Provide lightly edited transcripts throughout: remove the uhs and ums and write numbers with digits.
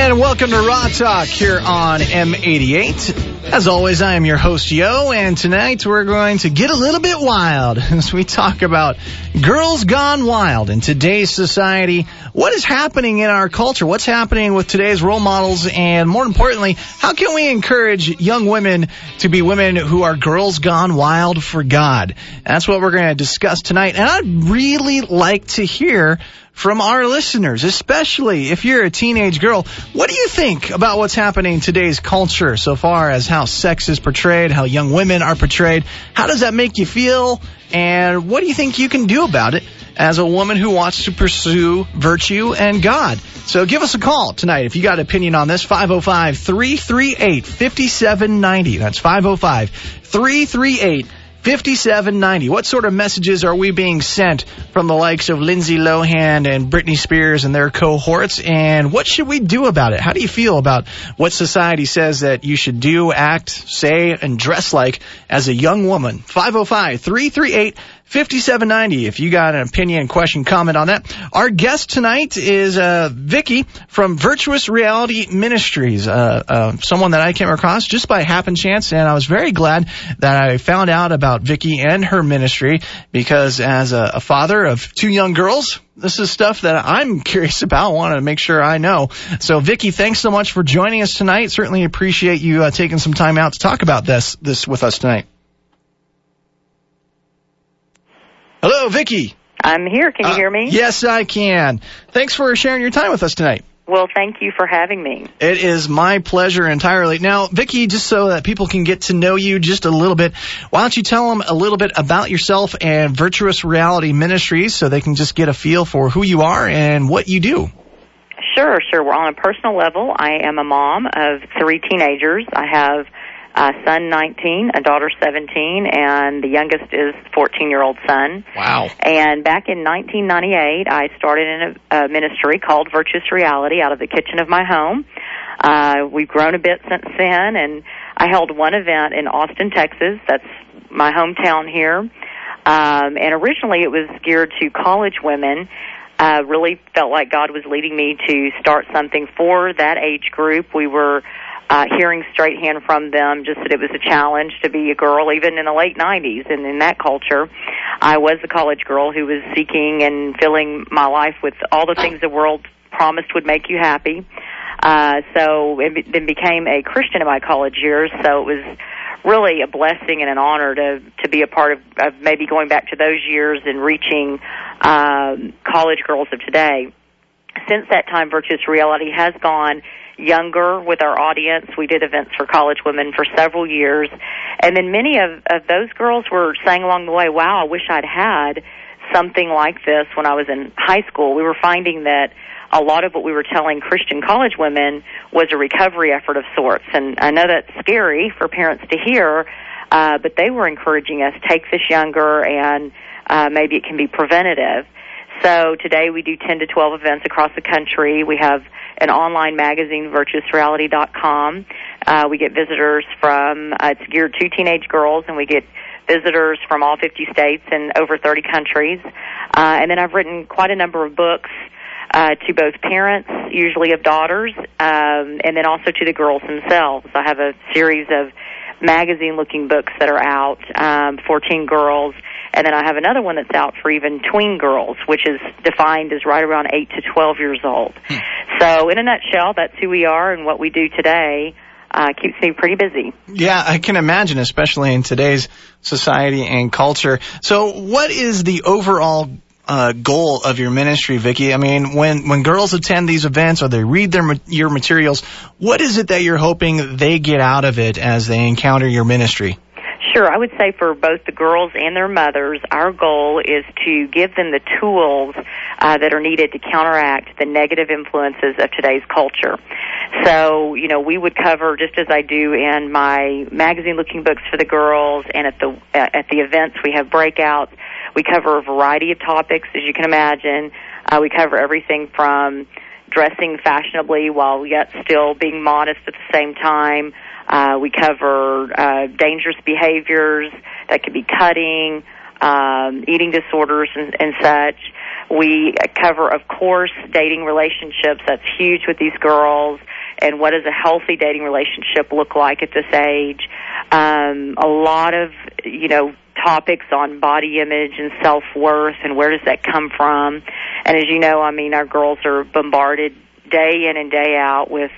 And welcome to Raw Talk here on M88. As always, I am your host, Yo, and tonight we're going to get a little bit wild as we talk about girls gone wild in today's society. What is happening in our culture? What's happening with today's role models? And more importantly, how can we encourage young women to be women who are girls gone wild for God? That's what we're going to discuss tonight. And I'd really like to hear from our listeners, especially if you're a teenage girl. What do you think about what's happening in today's culture so far as how sex is portrayed, how young women are portrayed? How does that make you feel? And what do you think you can do about it as a woman who wants to pursue virtue and God? So give us a call tonight if you got an opinion on this. 505-338-5790. That's 505-338-5790. 5790. What sort of messages are we being sent from the likes of Lindsay Lohan and Britney Spears and their cohorts? And what should we do about it? How do you feel about what society says that you should do, act, say, and dress like as a young woman? 505-338-5790. If you got an opinion, question, comment on that. Our guest tonight is Vicky from Virtuous Reality Ministries, someone that I came across just by happen chance, and I was very glad that I found out about Vicky and her ministry, because as a father of two young girls, this is stuff that I'm curious about, want to make sure I know. So, Vicky, thanks so much for joining us tonight. Certainly appreciate you taking some time out to talk about this with us tonight. Hello, Vicky. I'm here. Can you hear me? Yes, I can. Thanks for sharing your time with us tonight. Well, thank you for having me. It is my pleasure entirely. Now, Vicky, just so that people can get to know you just a little bit, why don't you tell them a little bit about yourself and Virtuous Reality Ministries so they can just get a feel for who you are and what you do? Sure. Well, on a personal level, I am a mom of 3 teenagers. I have a son 19, a daughter 17, and the youngest is 14-year-old son. Wow. And back in 1998, I started in a ministry called Virtuous Reality out of the kitchen of my home. We've grown a bit since then, and I held one event in Austin, Texas. That's my hometown here. And originally it was geared to college women. Really felt like God was leading me to start something for that age group. We were hearing straight hand from them just that it was a challenge to be a girl, even in the late 90s. And in that culture, I was a college girl who was seeking and filling my life with all the things the world promised would make you happy. So it then became a Christian in my college years, so it was really a blessing and an honor to be a part of maybe going back to those years and reaching college girls of today. Since that time, Virtuous Reality has gone younger with our audience. We did events for college women for several years. And then many of those girls were saying along the way, wow, I wish I'd had something like this when I was in high school. We were finding that a lot of what we were telling Christian college women was a recovery effort of sorts. And I know that's scary for parents to hear, but they were encouraging us, take this younger and maybe it can be preventative. So today we do 10 to 12 events across the country. We have an online magazine, virtuousreality.com. We get visitors from, it's geared to teenage girls, and we get visitors from all 50 states and over 30 countries. And then I've written quite a number of books to both parents, usually of daughters, and then also to the girls themselves. I have a series of magazine-looking books that are out for teen girls. And then I have another one that's out for even tween girls, which is defined as right around 8 to 12 years old. So in a nutshell, that's who we are, and what we do today keeps me pretty busy. Yeah, I can imagine, especially in today's society and culture. So what is the overall goal of your ministry, Vicky? I mean, when girls attend these events or they read your materials, what is it that you're hoping they get out of it as they encounter your ministry? Sure. I would say for both the girls and their mothers, our goal is to give them the tools that are needed to counteract the negative influences of today's culture. So, we would cover, just as I do in my magazine-looking books for the girls, and at the events we have breakouts. We cover a variety of topics, as you can imagine. We cover everything from dressing fashionably while yet still being modest at the same time. We cover dangerous behaviors that could be cutting, eating disorders and such. We cover, of course, dating relationships. That's huge with these girls. and what does a healthy dating relationship look like at this age. A lot of, topics on body image and self-worth and where does that come from. And as you know, our girls are bombarded day in and day out with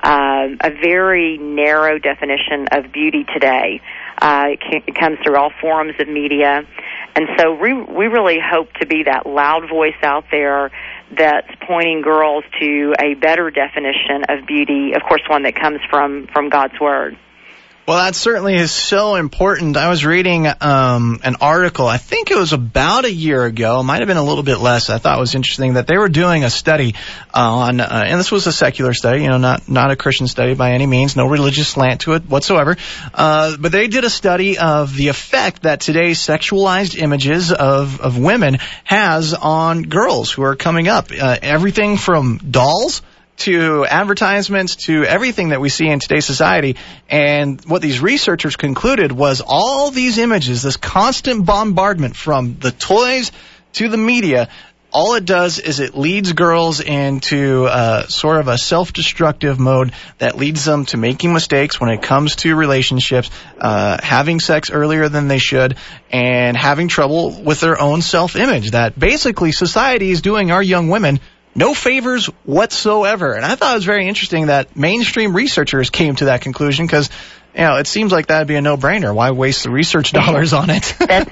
a very narrow definition of beauty today. It comes through all forms of media. And so we really hope to be that loud voice out there that's pointing girls to a better definition of beauty, of course, one that comes from God's Word. Well, that certainly is so important. I was reading an article, I think it was about a year ago, it might have been a little bit less. I thought it was interesting that they were doing a study on, and this was a secular study, not a Christian study by any means, no religious slant to it whatsoever. But they did a study of the effect that today's sexualized images of women has on girls who are coming up. Everything from dolls to advertisements, to everything that we see in today's society. And what these researchers concluded was all these images, this constant bombardment from the toys to the media, all it does is it leads girls into sort of a self-destructive mode that leads them to making mistakes when it comes to relationships, having sex earlier than they should, and having trouble with their own self-image. That basically society is doing our young women no favors whatsoever. And I thought it was very interesting that mainstream researchers came to that conclusion because, it seems like that would be a no-brainer. Why waste the research dollars on it? That's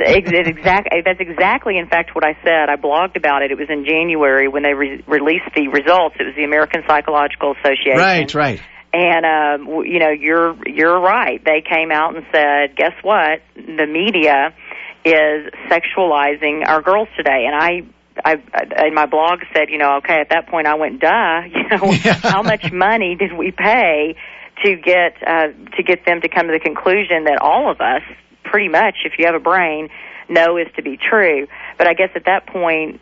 exactly, in fact, what I said. I blogged about it. It was in January when they released the results. It was the American Psychological Association. Right. And, you're right. They came out and said, guess what? The media is sexualizing our girls today. And I in my blog said, okay, at that point I went, how much money did we pay to get them to come to the conclusion that all of us, pretty much, if you have a brain, know is to be true. But I guess at that point,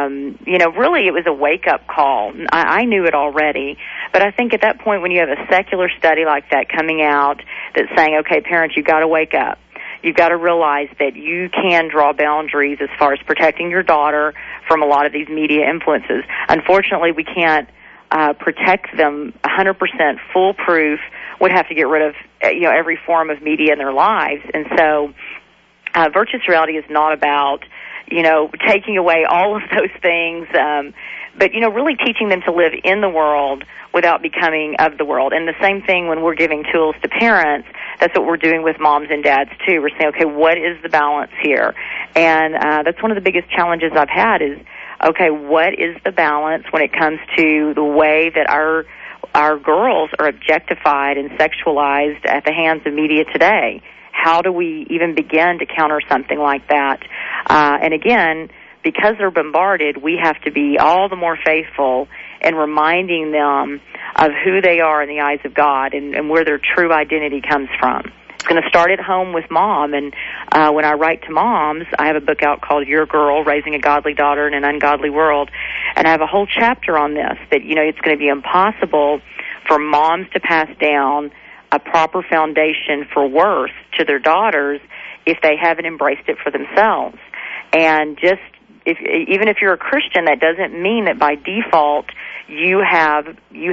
really it was a wake-up call. I knew it already, but I think at that point when you have a secular study like that coming out that's saying, okay, parents, you've got to wake up. You've got to realize that you can draw boundaries as far as protecting your daughter from a lot of these media influences. Unfortunately, we can't protect them 100% foolproof. We'd have to get rid of every form of media in their lives. And so Virtuous Reality is not about taking away all of those things, but really teaching them to live in the world without becoming of the world. And the same thing when we're giving tools to parents, that's what we're doing with moms and dads too. We're saying, okay, what is the balance here? And that's one of the biggest challenges I've had is, okay, what is the balance when it comes to the way that our girls are objectified and sexualized at the hands of media today? How do we even begin to counter something like that? And again, because they're bombarded, we have to be all the more faithful in reminding them of who they are in the eyes of God and where their true identity comes from. It's going to start at home with mom, and when I write to moms, I have a book out called Your Girl, Raising a Godly Daughter in an Ungodly World, and I have a whole chapter on this, that, it's going to be impossible for moms to pass down a proper foundation for worth to their daughters if they haven't embraced it for themselves. And even if you're a Christian, that doesn't mean that by default you have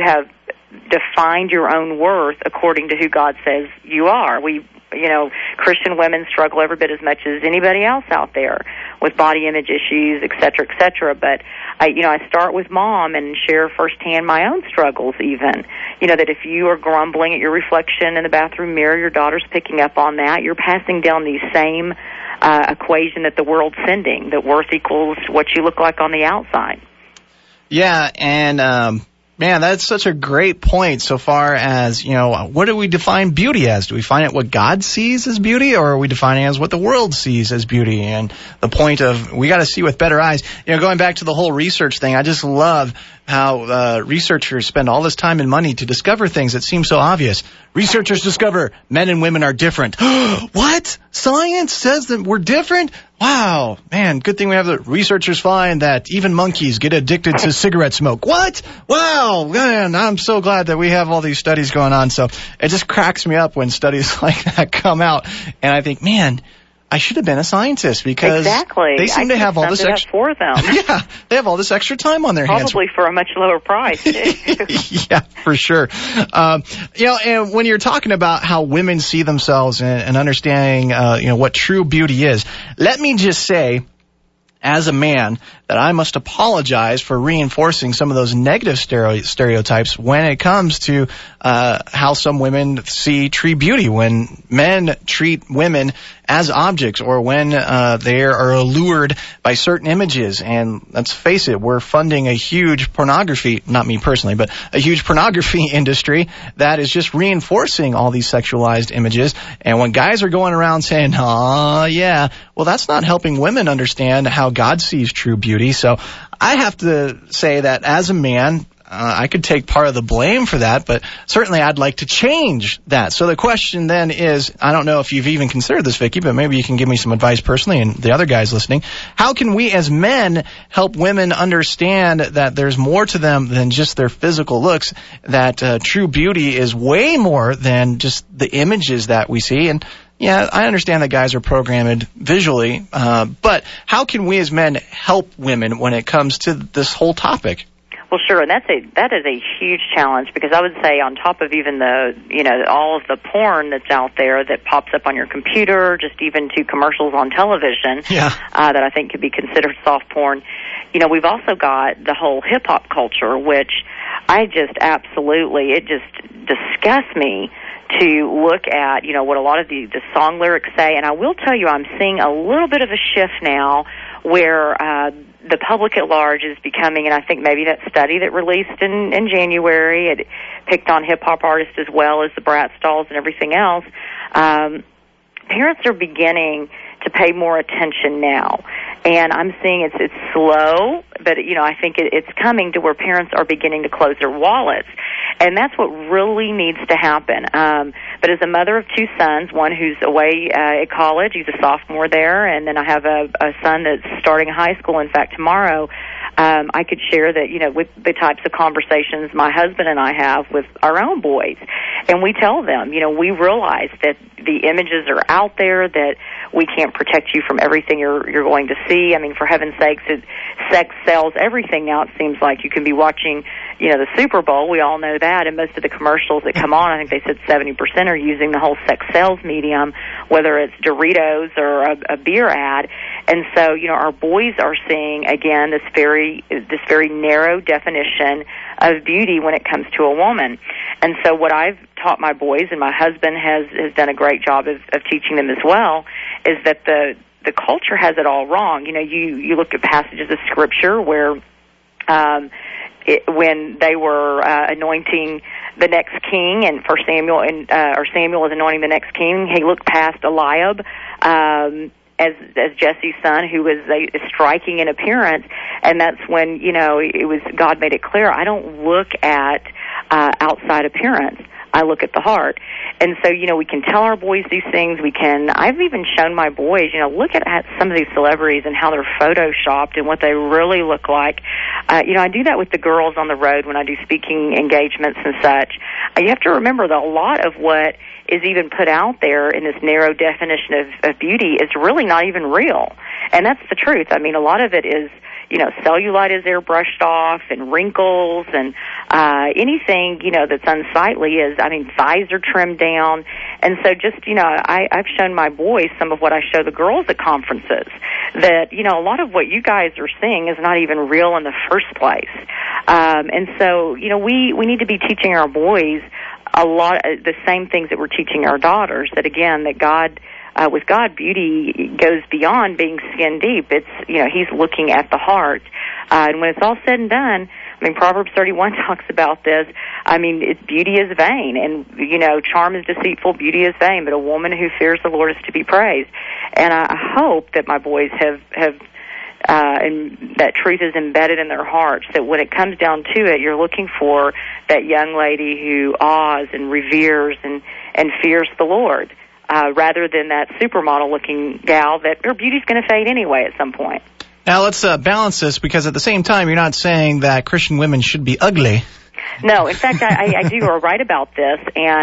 defined your own worth according to who God says you are. Christian women struggle every bit as much as anybody else out there with body image issues, et cetera, but I start with mom and share firsthand my own struggles even. That if you are grumbling at your reflection in the bathroom mirror, your daughter's picking up on that. You're passing down these same equation that the world's sending, that worth equals what you look like on the outside. Yeah, and man, that's such a great point so far as, what do we define beauty as? Do we define it what God sees as beauty, or are we defining it as what the world sees as beauty? And the point of, we got to see with better eyes. Going back to the whole research thing, I just love how researchers spend all this time and money to discover things that seem so obvious. Researchers discover men and women are different. What? Science says that we're different? Wow, man, good thing we have the researchers find that even monkeys get addicted to cigarette smoke. What? Wow, man, I'm so glad that we have all these studies going on. So it just cracks me up when studies like that come out. And I think, man, I should have been a scientist because exactly. they seem to have all this extra for them. Yeah, they have all this extra time on their hands. Probably for a much lower price. Yeah, for sure. And when you're talking about how women see themselves and understanding, what true beauty is, let me just say, as a man, that I must apologize for reinforcing some of those negative stereotypes when it comes to how some women see true beauty, when men treat women as objects, or when they are allured by certain images. And let's face it, we're funding a huge pornography, not me personally, but a huge pornography industry that is just reinforcing all these sexualized images. And when guys are going around saying, "Oh, yeah," well, that's not helping women understand how God sees true beauty. So I have to say that as a man, I could take part of the blame for that, but certainly I'd like to change that. So the question then is, I don't know if you've even considered this, Vicki, but maybe you can give me some advice personally and the other guys listening. How can we as men help women understand that there's more to them than just their physical looks, that true beauty is way more than just the images that we see? And yeah, I understand that guys are programmed visually, but how can we as men help women when it comes to this whole topic? Well, sure, and that is a huge challenge, because I would say on top of even all of the porn that's out there that pops up on your computer, just even to commercials on television, that I think could be considered soft porn. We've also got the whole hip hop culture, which I just absolutely, it just disgusts me to look at, what a lot of the song lyrics say. And I will tell you, I'm seeing a little bit of a shift now where the public at large is becoming, and I think maybe that study that released in January, it picked on hip-hop artists as well as the Bratz dolls and everything else. Parents are beginning to pay more attention now. And I'm seeing it's slow, but, I think it's coming to where parents are beginning to close their wallets. And that's what really needs to happen. But as a mother of two sons, one who's away at college, he's a sophomore there, and then I have a son that's starting high school, in fact, tomorrow, I could share that, with the types of conversations my husband and I have with our own boys. And we tell them, we realize that the images are out there, that we can't protect you from everything you're going to see. I mean, for heaven's sakes, sex sells everything now. It seems like you can be watching, the Super Bowl. We all know that. And most of the commercials that come on, I think they said 70% are using the whole sex sales medium, whether it's Doritos or a beer ad. And so, our boys are seeing, again, this very narrow definition of beauty when it comes to a woman. And so what I've taught my boys, and my husband has done a great job of teaching them as well, is that the culture has it all wrong. You look at passages of Scripture where when they were anointing the next king, and for Samuel, or Samuel was anointing the next king, he looked past Eliab, as Jesse's son, who was striking in appearance, and that's when it was God made it clear, I don't look at outside appearance, I look at the heart. And so we can tell our boys these things. I've even shown my boys, look at some of these celebrities and how they're photoshopped and what they really look like. I do that with the girls on the road when I do speaking engagements and such. You have to remember that a lot of what is even put out there in this narrow definition of beauty is really not even real. And that's the truth. I mean, a lot of it is, cellulite is airbrushed off, and wrinkles, and anything, that's unsightly is, thighs are trimmed down. And so just, I've shown my boys some of what I show the girls at conferences, that, a lot of what you guys are seeing is not even real in the first place. And so, we need to be teaching our boys a lot of the same things that we're teaching our daughters, that again, that God, with God, beauty goes beyond being skin deep. It's, He's looking at the heart. And when it's all said and done, Proverbs 31 talks about this. Beauty is vain, and, charm is deceitful, beauty is vain, but a woman who fears the Lord is to be praised. And I hope that my boys have and that truth is embedded in their hearts, that when it comes down to it, you're looking for that young lady who awes and reveres and fears the Lord, rather than that supermodel-looking gal that her beauty's going to fade anyway at some point. Now, let's balance this, because at the same time, you're not saying that Christian women should be ugly. No, in fact, I do write about this, and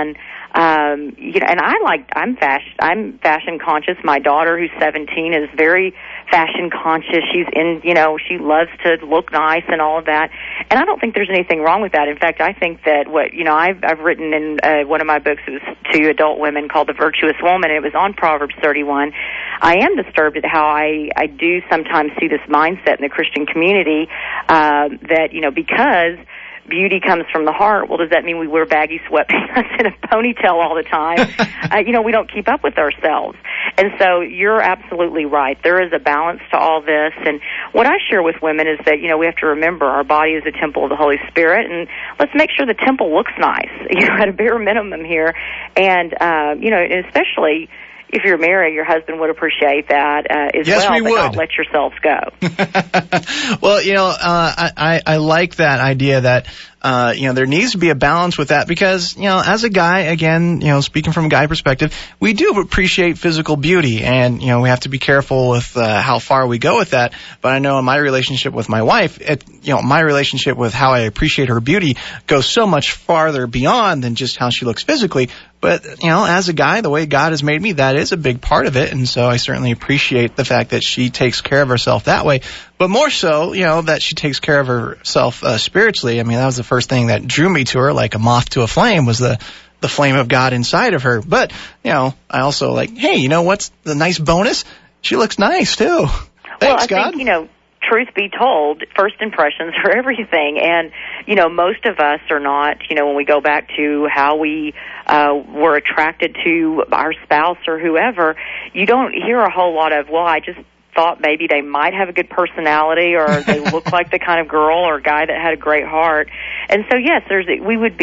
And I'm fashion conscious. My daughter, who's 17, is very fashion conscious. She's she loves to look nice and all of that. And I don't think there's anything wrong with that. In fact, I think that I've written in one of my books, it was to adult women, called The Virtuous Woman, and it was on Proverbs 31. I am disturbed at how I do sometimes see this mindset in the Christian community, that, because beauty comes from the heart. Well, does that mean we wear baggy sweatpants and a ponytail all the time? We don't keep up with ourselves. And so you're absolutely right. There is a balance to all this. And what I share with women is that, we have to remember our body is a temple of the Holy Spirit, and let's make sure the temple looks nice, at a bare minimum here. And, especially if you're married, your husband would appreciate that yes, well, but not let yourselves go. Well, I like that idea that, there needs to be a balance with that because, as a guy, again, speaking from a guy perspective, we do appreciate physical beauty and, we have to be careful with how far we go with that. But I know in my relationship with my wife, my relationship with how I appreciate her beauty goes so much farther beyond than just how she looks physically. But, as a guy, the way God has made me, that is a big part of it. And so I certainly appreciate the fact that she takes care of herself that way. But more so, that she takes care of herself spiritually. I mean, that was the first thing that drew me to her, like a moth to a flame, was the flame of God inside of her. But, I also hey, what's the nice bonus? She looks nice, too. Thanks, God. Think, truth be told, first impressions are everything. And, most of us are not, when we go back to how we were attracted to our spouse or whoever, you don't hear a whole lot of, I just thought maybe they might have a good personality or they look like the kind of girl or guy that had a great heart. And so, yes, it would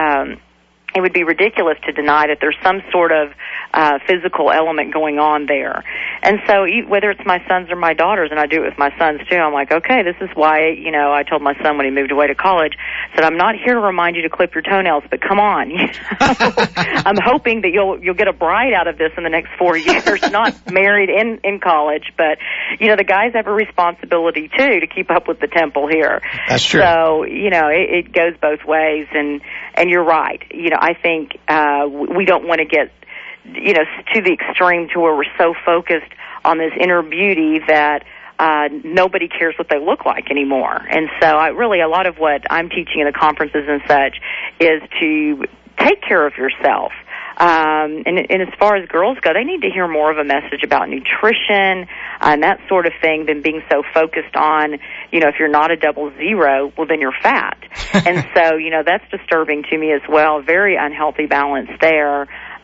be ridiculous to deny that there's some sort of physical element going on there. And so whether it's my sons or my daughters, and I do it with my sons too, I'm like, okay, this is why, I told my son when he moved away to college, I said, I'm not here to remind you to clip your toenails, but come on. I'm hoping that you'll get a bride out of this in the next 4 years, not married in college. But, the guys have a responsibility too to keep up with the temple here. That's true. So, it goes both ways. And you're right. I think we don't want to get, to the extreme to where we're so focused on this inner beauty that nobody cares what they look like anymore. And so a lot of what I'm teaching in the conferences and such is to take care of yourself. And as far as girls go, they need to hear more of a message about nutrition and that sort of thing than being so focused on, if you're not a 00, well, then you're fat. And so, that's disturbing to me as well. Very unhealthy balance there.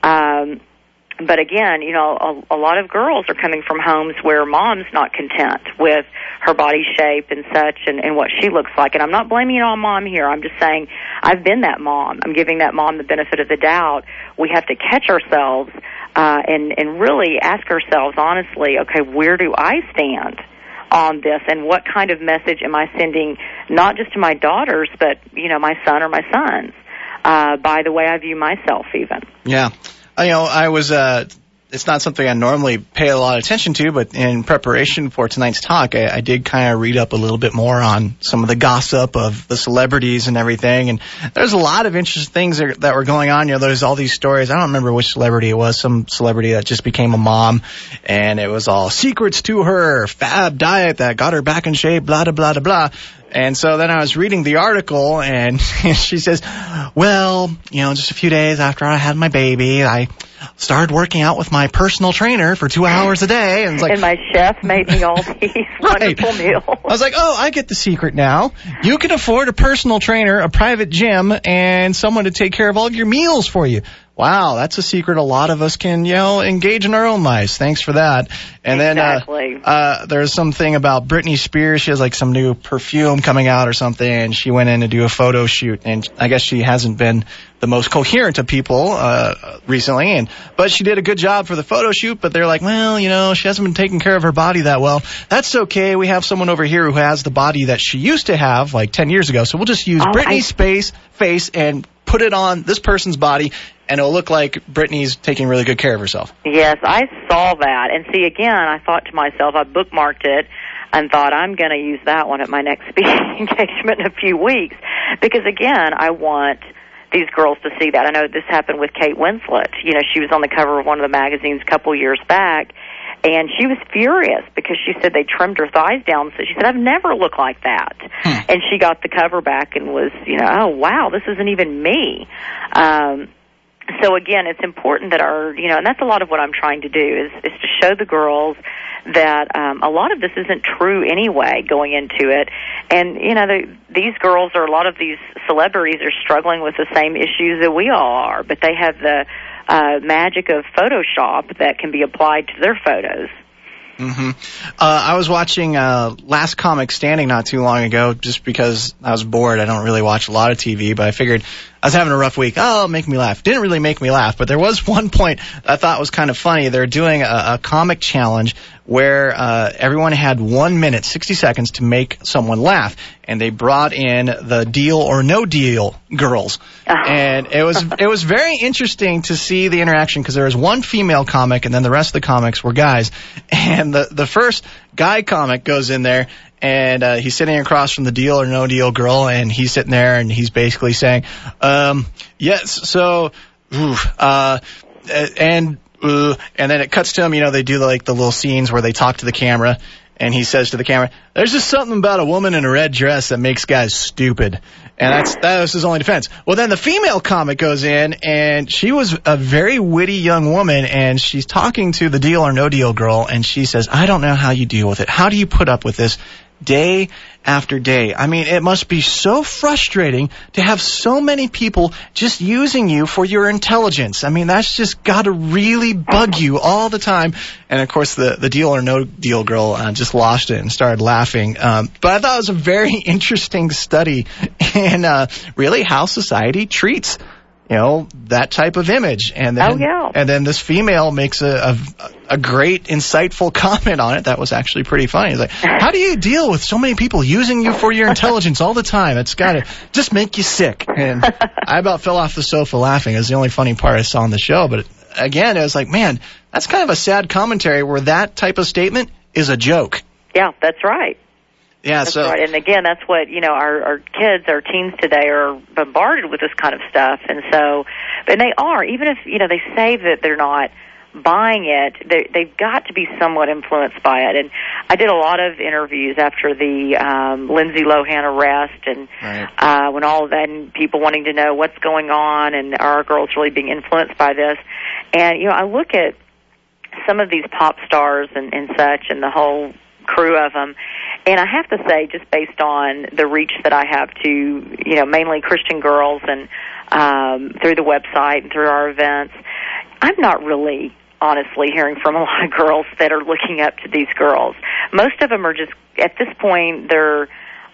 But again, a lot of girls are coming from homes where mom's not content with her body shape and such and what she looks like. And I'm not blaming it on mom here. I'm just saying I've been that mom. I'm giving that mom the benefit of the doubt. We have to catch ourselves and really ask ourselves honestly, okay, where do I stand on this, and what kind of message am I sending not just to my daughters, but, my son or my sons, by the way I view myself even. Yeah. I was, it's not something I normally pay a lot of attention to, but in preparation for tonight's talk, I did kind of read up a little bit more on some of the gossip of the celebrities and everything. And there's a lot of interesting things that were going on. There's all these stories. I don't remember which celebrity it was, some celebrity that just became a mom, and it was all secrets to her fab diet that got her back in shape, blah, blah, blah, blah, blah. And so then I was reading the article, and she says, well, just a few days after I had my baby, I started working out with my personal trainer for 2 hours a day. And, and my chef made me all these wonderful meals. I was like, I get the secret now. You can afford a personal trainer, a private gym, and someone to take care of all of your meals for you. Wow, that's a secret a lot of us can, engage in our own lives. Thanks for that. And exactly. Then there's something about Britney Spears. She has some new perfume coming out or something, and she went in to do a photo shoot. And I guess she hasn't been the most coherent of people recently, but she did a good job for the photo shoot. But they're like, well, she hasn't been taking care of her body that well. That's okay. We have someone over here who has the body that she used to have 10 years ago. So we'll just use Britney's face and put it on this person's body, and it'll look like Britney's taking really good care of herself. Yes, I saw that. And see, again, I thought to myself, I bookmarked it and thought I'm going to use that one at my next speaking engagement in a few weeks. Because, again, I want these girls to see that. I know this happened with Kate Winslet. You know, she was on the cover of one of the magazines a couple years back, and she was furious because she said they trimmed her thighs down. So she said, I've never looked like that. And she got the cover back and was, you know, oh, wow, this isn't even me. So, again, it's important that you know, and that's a lot of what I'm trying to do is to show the girls that a lot of this isn't true anyway going into it. And, you know, these girls or a lot of these celebrities are struggling with the same issues that we all are, but they have the magic of Photoshop that can be applied to their photos. Mm-hmm. I was watching Last Comic Standing not too long ago just because I was bored. I don't really watch a lot of TV, but I figured I was having a rough week. Oh, make me laugh. Didn't really make me laugh, but there was one point I thought was kind of funny. They're doing a comic challenge where everyone had 1 minute, 60 seconds to make someone laugh, and they brought in the Deal or No Deal girls. And it was very interesting to see the interaction because there was one female comic and then the rest of the comics were guys. And the first guy comic goes in there and he's sitting across from the Deal or No Deal girl, and he's sitting there and he's basically saying, yes, so, and then it cuts to him, you know, they do the little scenes where they talk to the camera, and he says to the camera, there's just something about a woman in a red dress that makes guys stupid. And that was his only defense. Well, then the female comic goes in, and she was a very witty young woman, and she's talking to the Deal or No Deal girl, and she says, I don't know how you deal with it. How do you put up with this day after day? I mean, it must be so frustrating to have so many people just using you for your intelligence. I mean, that's just got to really bug you all the time. And, of course, the Deal or No Deal girl just lost it and started laughing. But I thought it was a very interesting study in really how society treats, you know, that type of image. And then, and then this female makes a great, insightful comment on it that was actually pretty funny. It's like, how do you deal with so many people using you for your intelligence all the time? It's got to just make you sick. And I about fell off the sofa laughing. It was the only funny part I saw on the show. But again, it was like, man, that's kind of a sad commentary where that type of statement is a joke. Yeah, that's right. Yeah, that's right. And again, that's what, you know, our kids, our teens today are bombarded with this kind of stuff. And so, and they are, even if, you know, they say that they're not buying it, they've got to be somewhat influenced by it. And I did a lot of interviews after the Lindsay Lohan arrest and when all of that, and people wanting to know what's going on and are our girls really being influenced by this. And, you know, I look at some of these pop stars and such and the whole crew of them, and I have to say, just based on the reach that I have to, you know, mainly Christian girls and through the website and through our events, I'm not really honestly hearing from a lot of girls that are looking up to these girls. Most of them are just, at this point, they're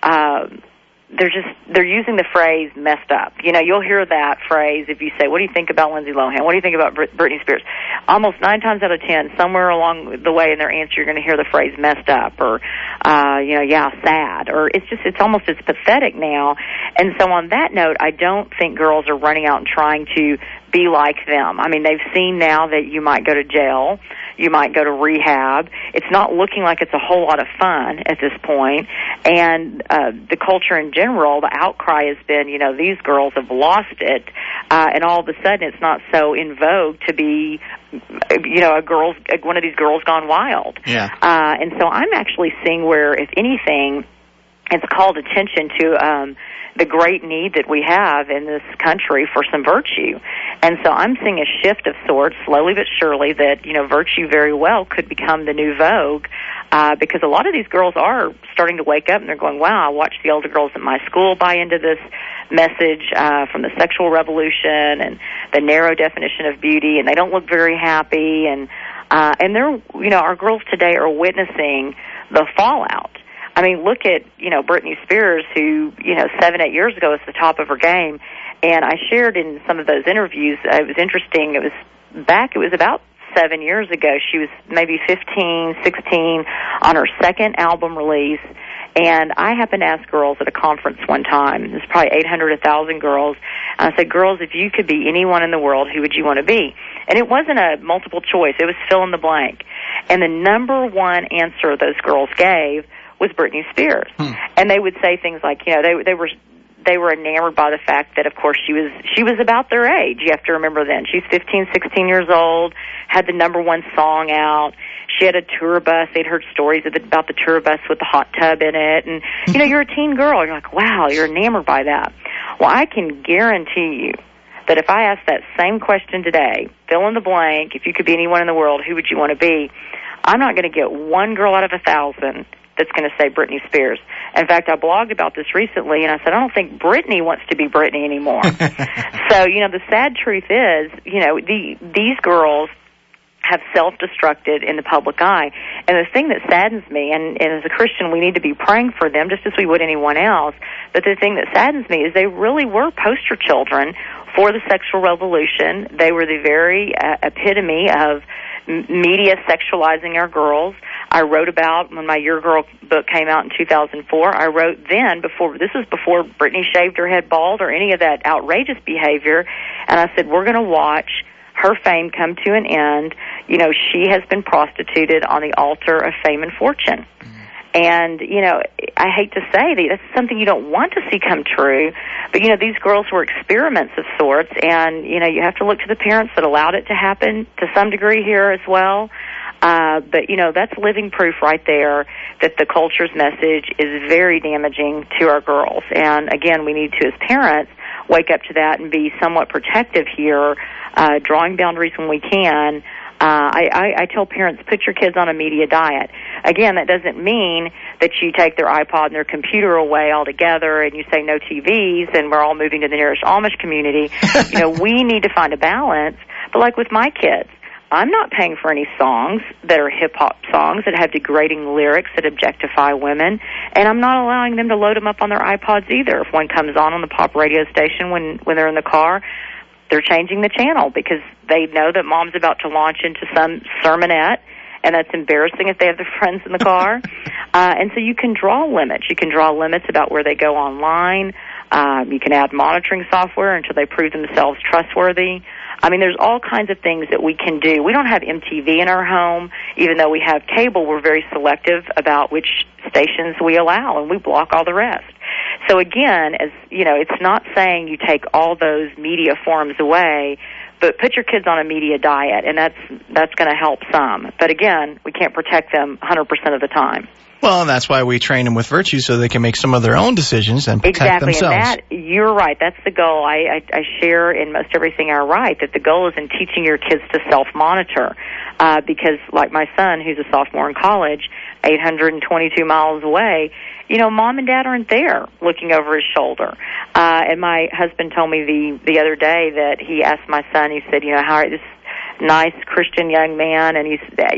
using the phrase messed up. You know, you'll hear that phrase if you say, what do you think about Lindsay Lohan? What do you think about Britney Spears? Almost 9 times out of 10, somewhere along the way in their answer, you're going to hear the phrase messed up or, you know, yeah, sad. Or it's pathetic now. And so on that note, I don't think girls are running out and trying to be like them. I mean, they've seen now that you might go to jail, you might go to rehab. It's not looking like it's a whole lot of fun at this point. And the culture in general, the outcry has been, you know, these girls have lost it, and all of a sudden it's not so in vogue to be, you know, one of these girls gone wild. Yeah. And so I'm actually seeing where, if anything, it's called attention to the great need that we have in this country for some virtue. And so I'm seeing a shift of sorts, slowly but surely, that, you know, virtue very well could become the new vogue, because a lot of these girls are starting to wake up and they're going, wow, I watched the older girls at my school buy into this message from the sexual revolution and the narrow definition of beauty, and they don't look very happy. And they're, you know, our girls today are witnessing the fallout. I mean, look at, you know, Britney Spears, who, you know, 7-8 years ago was the top of her game. And I shared in some of those interviews, it was interesting, it was about 7 years ago. She was maybe 15, 16 on her second album release. And I happened to ask girls at a conference one time, there's probably 800, 1,000 girls. And I said, girls, if you could be anyone in the world, who would you want to be? And it wasn't a multiple choice. It was fill in the blank. And the number one answer those girls gave was Britney Spears. And they would say things like, you know, they were enamored by the fact that, of course, she was about their age. You have to remember then. She's 15, 16 years old, had the #1 song out. She had a tour bus. They'd heard stories about the tour bus with the hot tub in it. And, you know, you're a teen girl. You're like, wow, you're enamored by that. Well, I can guarantee you that if I ask that same question today, fill in the blank, if you could be anyone in the world, who would you want to be? I'm not going to get one girl out of 1,000 that's going to say Britney Spears. In fact, I blogged about this recently, and I said, I don't think Britney wants to be Britney anymore. So, you know, the sad truth is, you know, these girls have self-destructed in the public eye. And the thing that saddens me, and as a Christian we need to be praying for them just as we would anyone else, but the thing that saddens me is they really were poster children for the sexual revolution. They were the very epitome of media sexualizing our girls. I wrote about, when my Your Girl book came out in 2004, I wrote then, this was before Britney shaved her head bald or any of that outrageous behavior, and I said, we're going to watch her fame come to an end. You know, she has been prostituted on the altar of fame and fortune. And, you know, I hate to say that that's something you don't want to see come true, but, you know, these girls were experiments of sorts, and, you know, you have to look to the parents that allowed it to happen to some degree here as well. But, you know, that's living proof right there that the culture's message is very damaging to our girls. And, again, we need to, as parents, wake up to that and be somewhat protective here, drawing boundaries when we can. I tell parents, put your kids on a media diet. Again, that doesn't mean that you take their iPod and their computer away altogether and you say no TVs and we're all moving to the nearest Amish community. You know, we need to find a balance. But like with my kids, I'm not paying for any songs that are hip-hop songs that have degrading lyrics that objectify women, and I'm not allowing them to load them up on their iPods either. If one comes on the pop radio station when they're in the car, they're changing the channel because they know that mom's about to launch into some sermonette, and that's embarrassing if they have their friends in the car. And so you can draw limits. You can draw limits about where they go online. You can add monitoring software until they prove themselves trustworthy. I mean, there's all kinds of things that we can do. We don't have MTV in our home. Even though we have cable, we're very selective about which stations we allow, and we block all the rest. So again, as you know, it's not saying you take all those media forms away, but put your kids on a media diet, and that's going to help some. But again, we can't protect them 100% of the time. Well, and that's why we train them with virtue so they can make some of their own decisions and protect themselves. Exactly, and you're right. That's the goal. I share in most everything I write that the goal is in teaching your kids to self-monitor because, like my son, who's a sophomore in college, 822 miles away, you know, mom and dad aren't there looking over his shoulder. And my husband told me the other day that he asked my son, he said, you know, how this nice Christian young man, and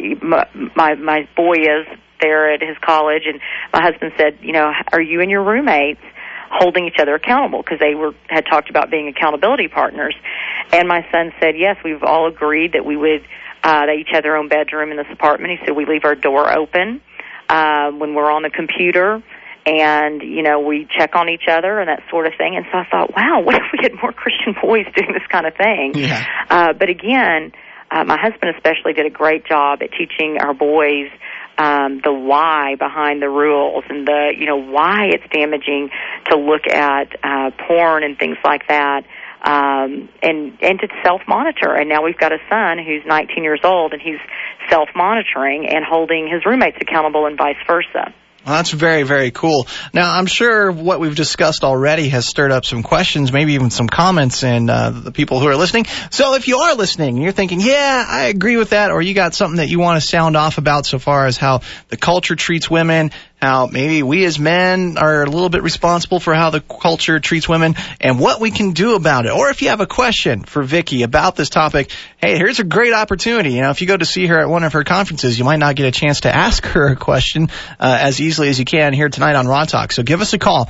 my boy is there at his college, and my husband said, you know, are you and your roommates holding each other accountable? Because they had talked about being accountability partners. And my son said, yes, we've all agreed that we would, they each had their own bedroom in this apartment. He said, we leave our door open when we're on the computer, and, you know, we check on each other and that sort of thing. And so I thought, wow, what if we had more Christian boys doing this kind of thing? Yeah. But again, my husband especially did a great job at teaching our boys the why behind the rules and the, you know, why it's damaging to look at porn and things like that, and to self-monitor. And now we've got a son who's 19 years old, and he's self-monitoring and holding his roommates accountable and vice versa. Well, that's very, very cool. Now, I'm sure what we've discussed already has stirred up some questions, maybe even some comments in the people who are listening. So if you are listening and you're thinking, yeah, I agree with that, or you got something that you want to sound off about so far as how the culture treats women, how maybe we as men are a little bit responsible for how the culture treats women and what we can do about it. Or if you have a question for Vicki about this topic, hey, here's a great opportunity. You know, if you go to see her at one of her conferences, you might not get a chance to ask her a question as easily as you can here tonight on Raw Talk. So give us a call,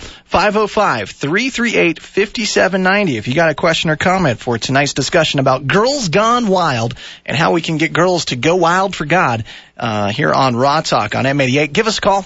505-338-5790. If you got a question or comment for tonight's discussion about Girls Gone Wild and how we can get girls to go wild for God here on Raw Talk on M88. Give us a call,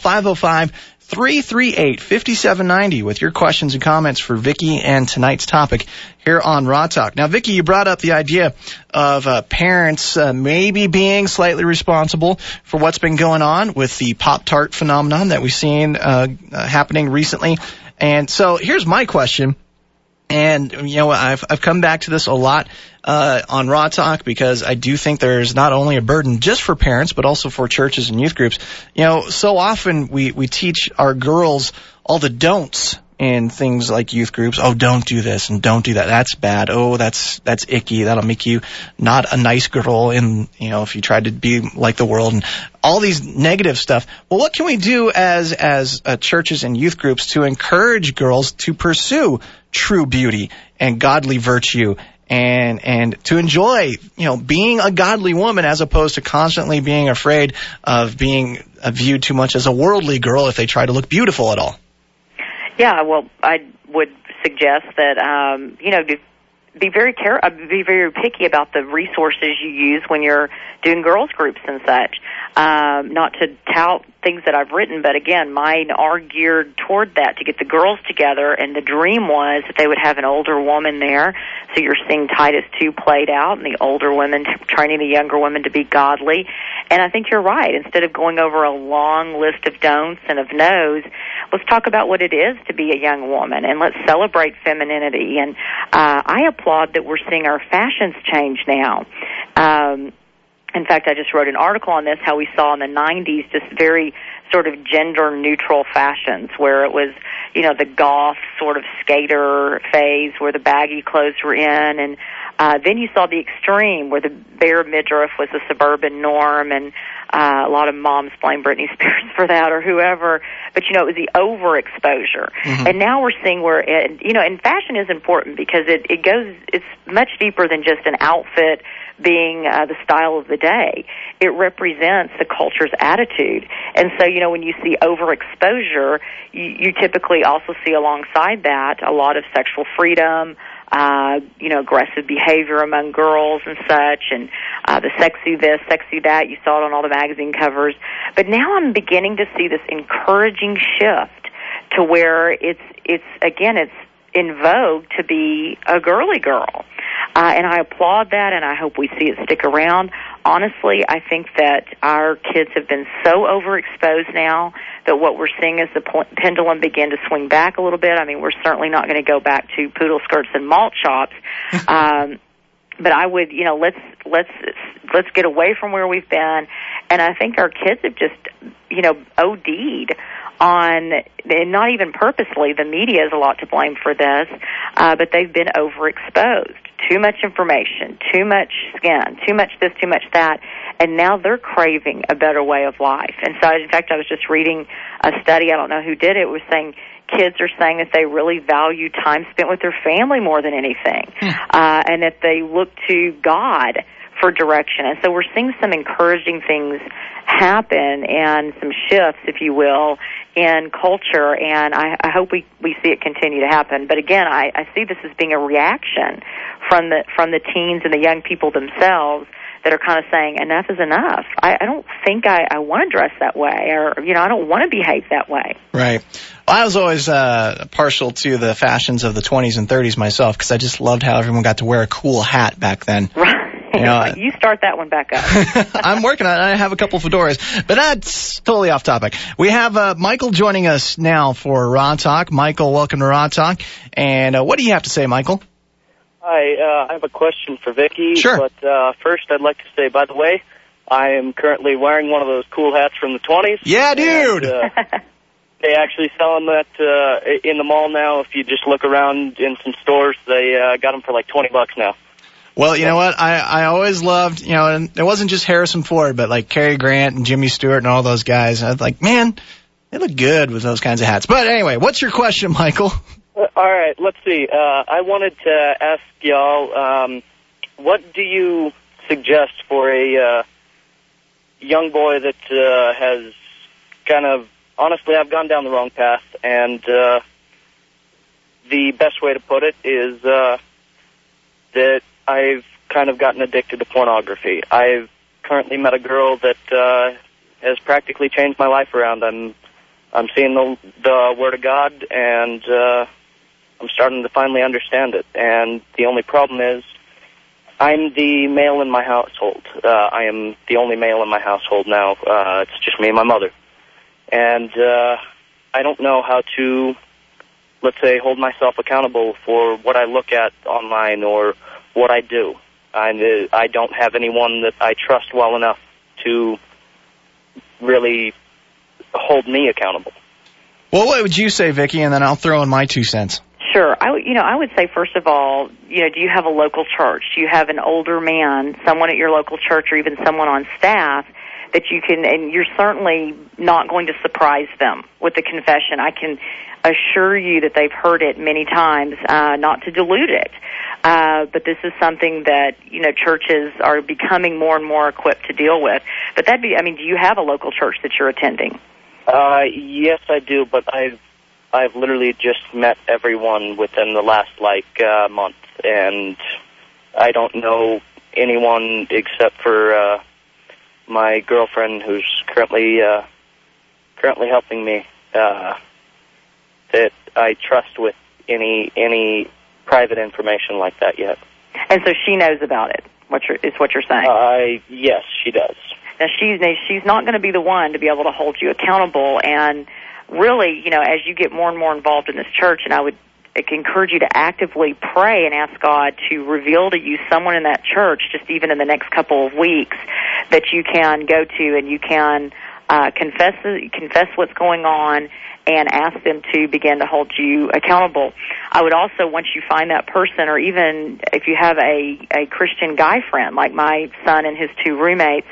505-338-5790 with your questions and comments for Vicki and tonight's topic here on Raw Talk. Now, Vicki, you brought up the idea of parents maybe being slightly responsible for what's been going on with the Pop-Tart phenomenon that we've seen happening recently. And so here's my question. And, you know, I've come back to this a lot on Raw Talk because I do think there's not only a burden just for parents, but also for churches and youth groups. You know, so often we teach our girls all the don'ts in things like youth groups. Oh, don't do this and don't do that. That's bad. Oh, that's icky. That'll make you not a nice girl in, you know, if you try to be like the world and all these negative stuff. Well, what can we do as churches and youth groups to encourage girls to pursue true beauty and godly virtue and to enjoy, you know, being a godly woman as opposed to constantly being afraid of being viewed too much as a worldly girl if they try to look beautiful at all? Yeah, well, I would suggest that, you know, to be very picky about the resources you use when you're doing girls groups and such. Not to tout things that I've written, but again, mine are geared toward that, to get the girls together, and the dream was that they would have an older woman there, so you're seeing Titus 2 played out, and the older women training the younger women to be godly. And I think you're right. Instead of going over a long list of don'ts and of no's, let's talk about what it is to be a young woman, and let's celebrate femininity. And I applaud that we're seeing our fashions change now. In fact, I just wrote an article on this, how we saw in the 90s just very sort of gender-neutral fashions, where it was, you know, the goth sort of skater phase where the baggy clothes were in, and then you saw the extreme where the bare midriff was the suburban norm, and a lot of moms blame Britney Spears for that or whoever, but, you know, it was the overexposure. Mm-hmm. And now we're seeing where, you know, and fashion is important because it's much deeper than just an outfit being the style of the day. It represents the culture's attitude. And so, you know, when you see overexposure, you typically also see alongside that a lot of sexual freedom, you know, aggressive behavior among girls and such, and the sexy this, sexy that. You saw it on all the magazine covers. But now I'm beginning to see this encouraging shift to where it's in vogue to be a girly girl. And I applaud that, and I hope we see it stick around. Honestly, I think that our kids have been so overexposed now that what we're seeing is the pendulum begin to swing back a little bit. I mean, we're certainly not going to go back to poodle skirts and malt shops. But I would, you know, let's get away from where we've been. And I think our kids have just, you know, OD'd on, and not even purposely, the media is a lot to blame for this, but they've been overexposed. Too much information, too much skin, too much this, too much that, and now they're craving a better way of life. And so, in fact, I was just reading a study, I don't know who did it, was saying kids are saying that they really value time spent with their family more than anything, and that they look to God for direction. And so we're seeing some encouraging things happen and some shifts, if you will, in culture, and I hope we see it continue to happen. But again, I see this as being a reaction from the teens and the young people themselves that are kind of saying, enough is enough. I don't think I want to dress that way, or, you know, I don't want to behave that way. Right. Well, I was always partial to the fashions of the 20s and 30s myself, because I just loved how everyone got to wear a cool hat back then. Right. You know, you start that one back up. I'm working on it. I have a couple fedoras, but that's totally off topic. We have Michael joining us now for Raw Talk. Michael, welcome to Raw Talk. And what do you have to say, Michael? Hi, I have a question for Vicki. Sure. But first, I'd like to say, by the way, I am currently wearing one of those cool hats from the 20s. Yeah, dude! And, they actually sell them in the mall now. If you just look around in some stores, they got them for like $20 now. Well, you know what? I always loved, you know, and it wasn't just Harrison Ford, but like Cary Grant and Jimmy Stewart and all those guys. I was like, man, they look good with those kinds of hats. But anyway, what's your question, Michael? All right, let's see. I wanted to ask y'all, what do you suggest for a young boy that has kind of, honestly, I've gone down the wrong path, and the best way to put it is that I've kind of gotten addicted to pornography. I've currently met a girl that has practically changed my life around. I'm seeing the Word of God, and I'm starting to finally understand it. And the only problem is I'm the male in my household. I am the only male in my household now. It's just me and my mother. And I don't know how to let's say, hold myself accountable for what I look at online or what I do. I don't have anyone that I trust well enough to really hold me accountable. Well, what would you say, Vicki? And then I'll throw in my 2 cents. Sure. I would say, first of all, do you have a local church? Do you have an older man, someone at your local church, or even someone on staff that you can, and you're certainly not going to surprise them with the confession. I can assure you that they've heard it many times, not to dilute it. But this is something that, churches are becoming more and more equipped to deal with. But do you have a local church that you're attending? Yes, I do, but I've literally just met everyone within the last, month, and I don't know anyone except for my girlfriend who's currently helping me that I trust with any private information like that yet. And so she knows about it, is what you're saying? Yes, she does. Now, she's not going to be the one to be able to hold you accountable, and really, as you get more and more involved in this church, and I would encourage you to actively pray and ask God to reveal to you someone in that church, just even in the next couple of weeks, that you can go to and you can confess what's going on and ask them to begin to hold you accountable. I would also, once you find that person, or even if you have a Christian guy friend, like my son and his 2 roommates,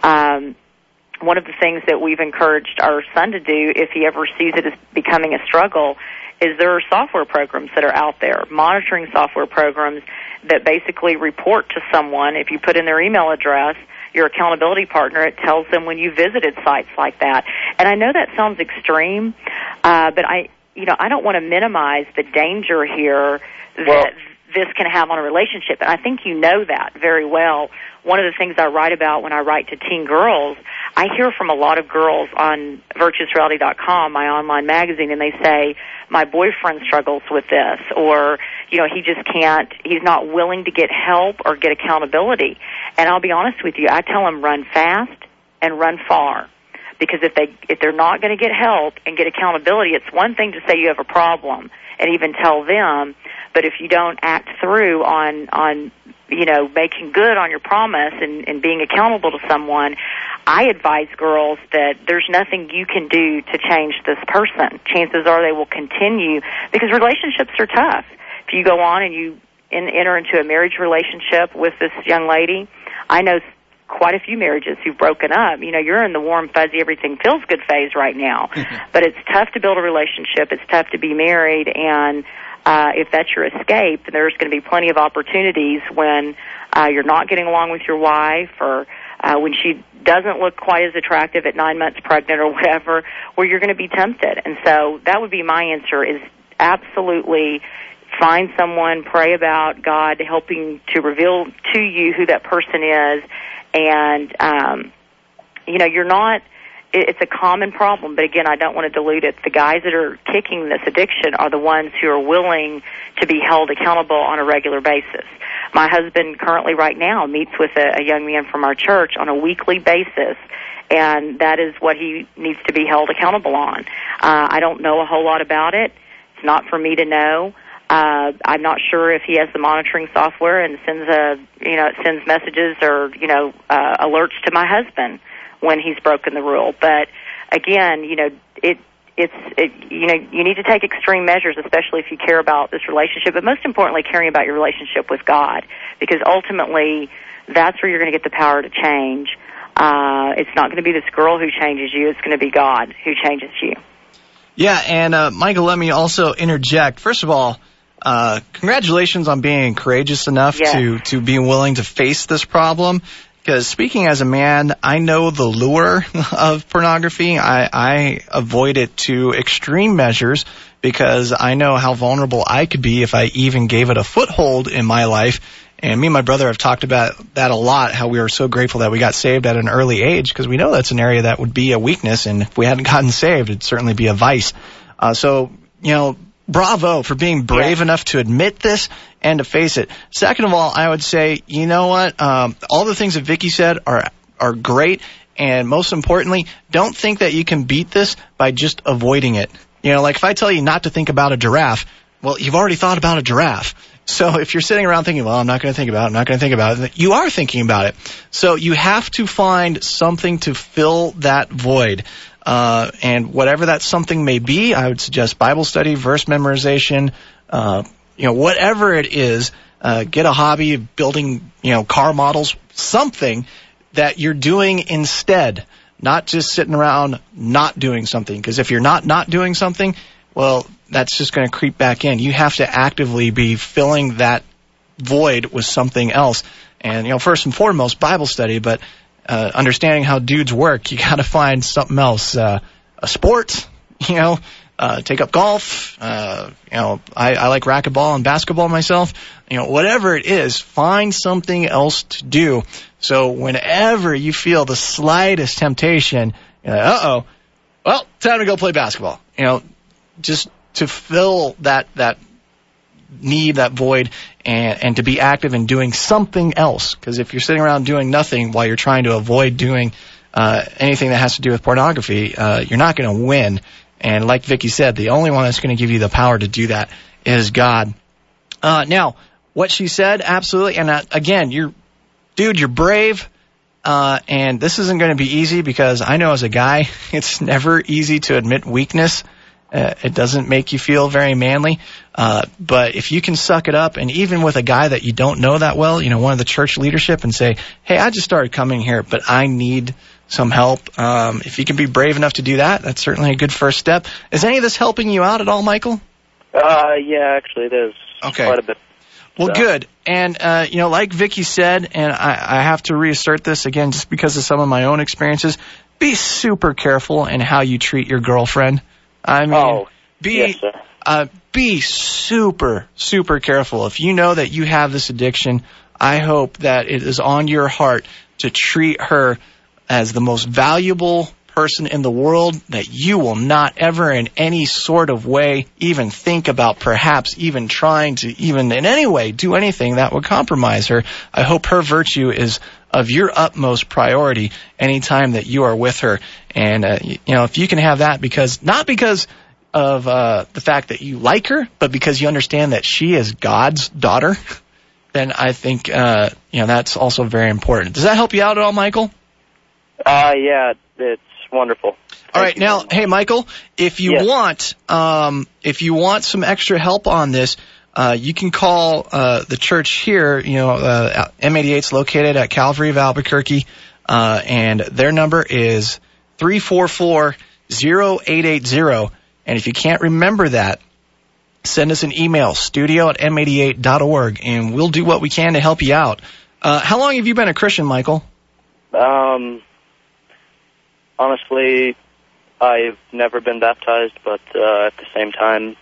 one of the things that we've encouraged our son to do, if he ever sees it as becoming a struggle, is there are software programs that are out there, monitoring software programs that basically report to someone. If you put in their email address, your accountability partner, it tells them when you visited sites like that. And I know that sounds extreme, but I don't want to minimize the danger here that this can have on a relationship. And I think you know that very well. One of the things I write about when I write to teen girls, I hear from a lot of girls on virtuousreality.com, my online magazine, and they say, my boyfriend struggles with this, or, he just can't, he's not willing to get help or get accountability. And I'll be honest with you, I tell them run fast and run far. Because if they're not going to get help and get accountability, it's one thing to say you have a problem and even tell them, but if you don't act through on making good on your promise and being accountable to someone, I advise girls that there's nothing you can do to change this person. Chances are they will continue, because relationships are tough. If you go on and you enter into a marriage relationship with this young lady, I know quite a few marriages who've broken up. You're in the warm, fuzzy, everything feels good phase right now. But it's tough to build a relationship. It's tough to be married. And if that's your escape, then there's going to be plenty of opportunities when you're not getting along with your wife, or when she doesn't look quite as attractive at 9 months pregnant or whatever, where you're going to be tempted. And so that would be my answer, is absolutely find someone, pray about God helping to reveal to you who that person is. And, you're not, it's a common problem, but again, I don't want to dilute it. The guys that are kicking this addiction are the ones who are willing to be held accountable on a regular basis. My husband currently right now meets with a young man from our church on a weekly basis, and that is what he needs to be held accountable on. I don't know a whole lot about it. It's not for me to know. I'm not sure if he has the monitoring software and sends messages or, alerts to my husband when he's broken the rule. But again, you need to take extreme measures, especially if you care about this relationship, but most importantly, caring about your relationship with God, because ultimately that's where you're going to get the power to change. It's not going to be this girl who changes you. It's going to be God who changes you. Yeah, and Michael, let me also interject. First of all, congratulations on being courageous enough to be willing to face this problem. Because speaking as a man, I know the lure of pornography. I avoid it to extreme measures because I know how vulnerable I could be if I even gave it a foothold in my life. And me and my brother have talked about that a lot, how we are so grateful that we got saved at an early age, because we know that's an area that would be a weakness, and if we hadn't gotten saved, it'd certainly be a vice. Bravo for being brave enough to admit this and to face it. Second of all, I would say, you know what? All the things that Vicki said are great. And most importantly, don't think that you can beat this by just avoiding it. You know, like if I tell you not to think about a giraffe, well, you've already thought about a giraffe. So if you're sitting around thinking, well, I'm not going to think about it, you are thinking about it. So you have to find something to fill that void. And whatever that something may be, I would suggest Bible study, verse memorization, whatever it is, get a hobby of building, car models, something that you're doing instead, not just sitting around not doing something. Because if you're not doing something, well, that's just going to creep back in. You have to actively be filling that void with something else. And, first and foremost, Bible study, but understanding how dudes work, you got to find something else. A sport, take up golf. I like racquetball and basketball myself. Whatever it is, find something else to do. So whenever you feel the slightest temptation, well, time to go play basketball. Just to fill that need, that void, and to be active in doing something else. Because if you're sitting around doing nothing while you're trying to avoid doing anything that has to do with pornography, you're not going to win. And like Vicki said, the only one that's going to give you the power to do that is God. Now, what she said, absolutely. And again, you're brave. And this isn't going to be easy because I know as a guy, it's never easy to admit weakness. It doesn't make you feel very manly. But if you can suck it up, and even with a guy that you don't know that well, one of the church leadership, and say, hey, I just started coming here, but I need some help. If you can be brave enough to do that, that's certainly a good first step. Is any of this helping you out at all, Michael? Yeah, actually it is. Okay. Quite a bit. Well, good. And, like Vicki said, and I have to reassert this again just because of some of my own experiences, be super careful in how you treat your girlfriend. I mean, be super, super careful. If you know that you have this addiction, I hope that it is on your heart to treat her as the most valuable person in the world, that you will not ever in any sort of way even think about perhaps even trying to even in any way do anything that would compromise her. I hope her virtue is of your utmost priority anytime that you are with her. And, if you can have that not because of the fact that you like her, but because you understand that she is God's daughter, then I think, that's also very important. Does that help you out at all, Michael? Yeah, it's wonderful. All right. Now, hey, Michael, if you want some extra help on this, you can call the church here. M88 is located at Calvary of Albuquerque, and their number is 344-0880. And if you can't remember that, send us an email, studio@m88.org, and we'll do what we can to help you out. How long have you been a Christian, Michael? Honestly, I've never been baptized, but at the same time,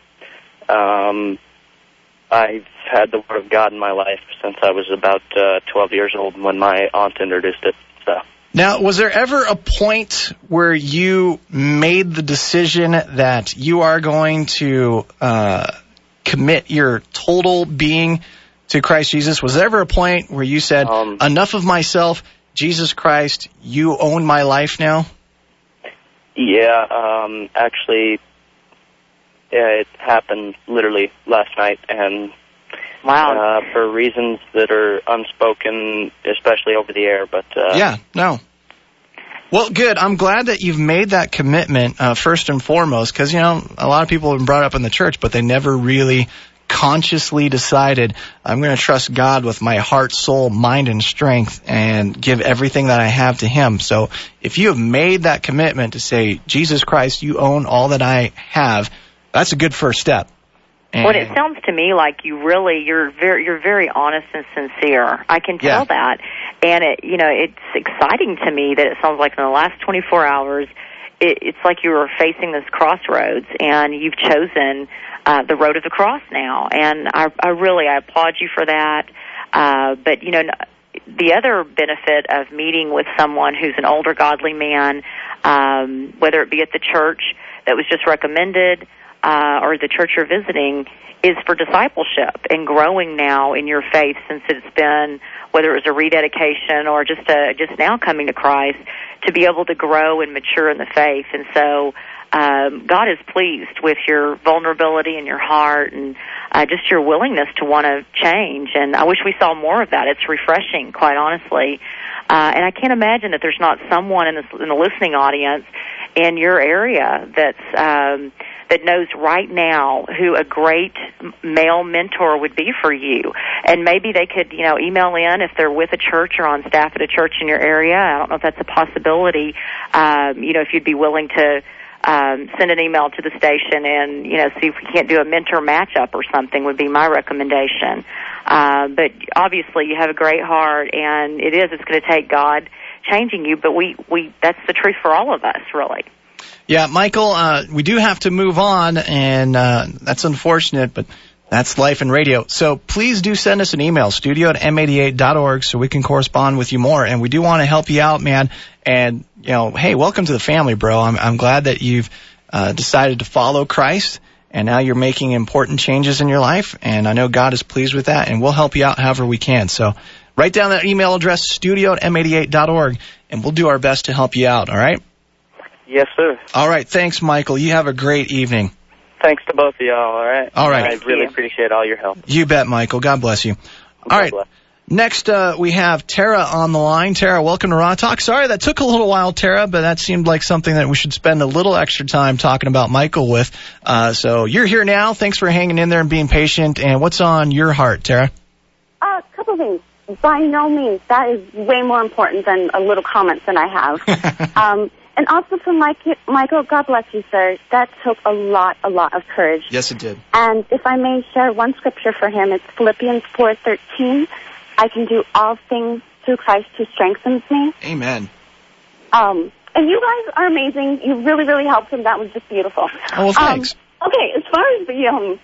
I've had the Word of God in my life since I was about 12 years old when my aunt introduced it. So. Now, was there ever a point where you made the decision that you are going to commit your total being to Christ Jesus? Was there ever a point where you said, enough of myself, Jesus Christ, you own my life now? Yeah, actually, it happened literally last night, and wow, for reasons that are unspoken, especially over the air. But Well, good. I'm glad that you've made that commitment first and foremost, because a lot of people have been brought up in the church, but they never really consciously decided, I'm going to trust God with my heart, soul, mind, and strength and give everything that I have to Him. So if you have made that commitment to say, Jesus Christ, you own all that I have, that's a good first step. Well, it sounds to me like you're very honest and sincere. I can tell that. And it's exciting to me that it sounds like in the last 24 hours, it's like you were facing this crossroads and you've chosen the road of the cross now, and I applaud you for that. But the other benefit of meeting with someone who's an older godly man, whether it be at the church that was just recommended or the church you're visiting, is for discipleship and growing now in your faith, since it's been, whether it was a rededication or just now coming to Christ, to be able to grow and mature in the faith. And so God is pleased with your vulnerability and your heart and just your willingness to want to change. And I wish we saw more of that. It's refreshing, quite honestly. And I can't imagine that there's not someone in the listening audience in your area that knows right now who a great male mentor would be for you. And maybe they could, email in if they're with a church or on staff at a church in your area. I don't know if that's a possibility. If you'd be willing to send an email to the station and, see if we can't do a mentor matchup or something would be my recommendation. But obviously you have a great heart, and it's going to take God changing you, but that's the truth for all of us, really. Yeah, Michael, we do have to move on, and that's unfortunate, but that's life in radio. So please do send us an email, studio@m88.org, so we can correspond with you more. And we do want to help you out, man. And, hey, welcome to the family, bro. I'm glad that you've decided to follow Christ, and now you're making important changes in your life. And I know God is pleased with that, and we'll help you out however we can. So write down that email address, studio@m88.org, and we'll do our best to help you out, all right? Yes, sir. All right. Thanks, Michael. You have a great evening. Thanks to both of y'all, all right? All right. I really appreciate all your help. You bet, Michael. God bless you. All right. Next, we have Tara on the line. Tara, welcome to Raw Talk. Sorry, that took a little while, Tara, but that seemed like something that we should spend a little extra time talking about Michael with. So you're here now. Thanks for hanging in there and being patient. And what's on your heart, Tara? A couple things. By no means. That is way more important than a little comment that I have. And also for Michael, God bless you, sir. That took a lot of courage. Yes, it did. And if I may share one scripture for him, it's Philippians 4:13. I can do all things through Christ who strengthens me. Amen. And you guys are amazing. You really, really helped him. That was just beautiful. Oh, well, thanks. Okay, as far as the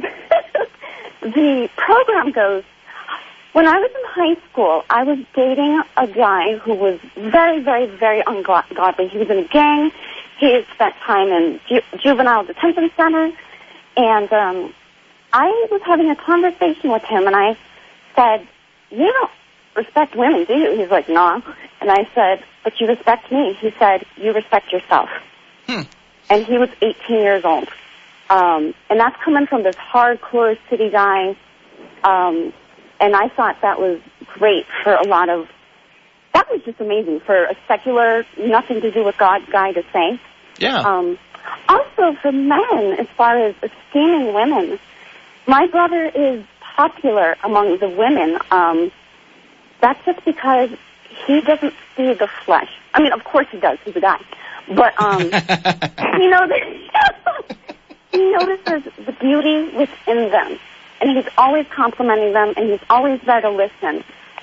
the program goes, when I was in high school, I was dating a guy who was very, very, very ungodly. He was in a gang. He had spent time in juvenile detention center. And I was having a conversation with him, and I said, "You don't respect women, do you?" He's like, "No." And I said, "But you respect me." He said, "You respect yourself." And he was 18 years old. And that's coming from this hardcore city guy. And I thought that was great for that was just amazing for a secular, nothing to do with God guy to say. Yeah. Also for men, as far as esteeming women, my brother is popular among the women. That's just because he doesn't see the flesh. I mean, of course he does. He's a guy. But he notices the beauty within them. And he's always complimenting them, and he's always there to listen.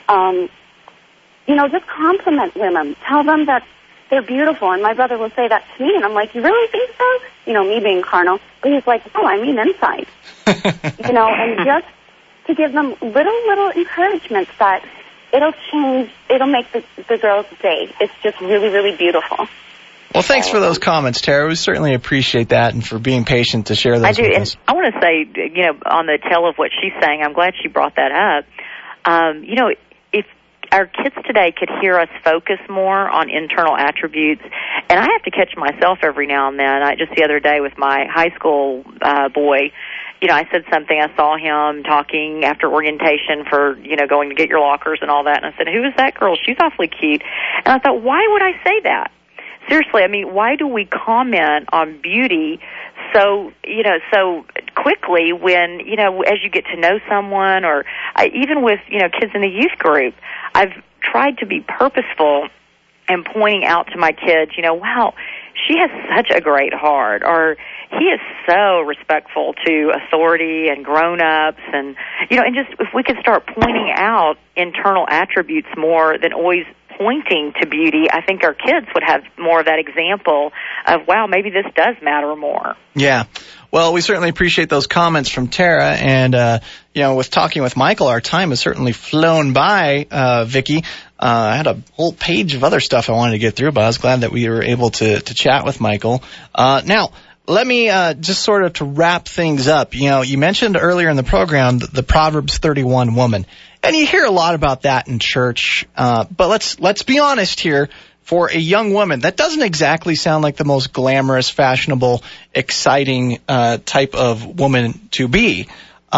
Just compliment women. Tell them that they're beautiful. And my brother will say that to me, and I'm like, "You really think so?" Me being carnal. But he's like, "No, I mean inside." And just to give them little encouragements that it'll change, it'll make the girl's day. It's just really, really beautiful. Well, thanks for those comments, Tara. We certainly appreciate that, and for being patient to share those with us. And I want to say, on the tail of what she's saying, I'm glad she brought that up. If our kids today could hear us focus more on internal attributes, and I have to catch myself every now and then. Just the other day with my high school boy, I said something. I saw him talking after orientation for, going to get your lockers and all that, and I said, "Who is that girl? She's awfully cute." And I thought, why would I say that? Seriously, I mean, why do we comment on beauty so quickly when, as you get to know someone, or even with, kids in the youth group, I've tried to be purposeful in pointing out to my kids, wow, she has such a great heart, or he is so respectful to authority and grown-ups, and, and just if we could start pointing out internal attributes more than always pointing to beauty, I think our kids would have more of that example of, wow, maybe this does matter more. Yeah. Well, we certainly appreciate those comments from Tara. And, with talking with Michael, our time has certainly flown by, Vicki. I had a whole page of other stuff I wanted to get through, but I was glad that we were able to chat with Michael. Now, let me just sort of to wrap things up. You mentioned earlier in the program the Proverbs 31 woman. And you hear a lot about that in church, but let's be honest here. for a young woman, that doesn't exactly sound like the most glamorous, fashionable, exciting type of woman to be.